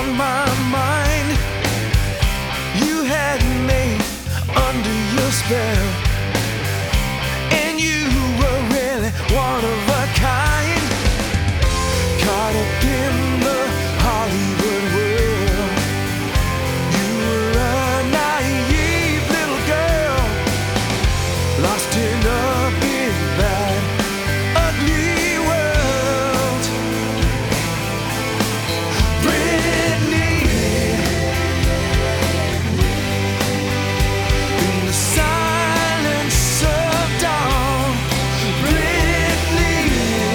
on my mind. You had me under your spell, and you were really one of a kind. Caught up in the Hollywood world, you were a naive little girl, lost in a big bad ugly world. Britney, in the silence of dawn. Britney,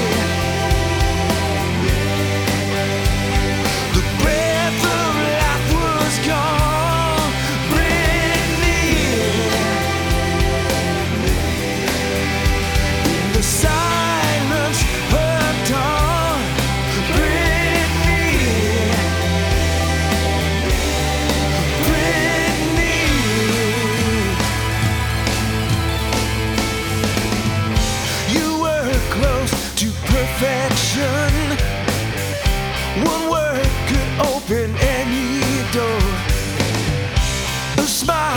the breath of life was gone. Britney, in the silence of dawn. Britney, Britney, you were close to perfection. One word could open any door. A smile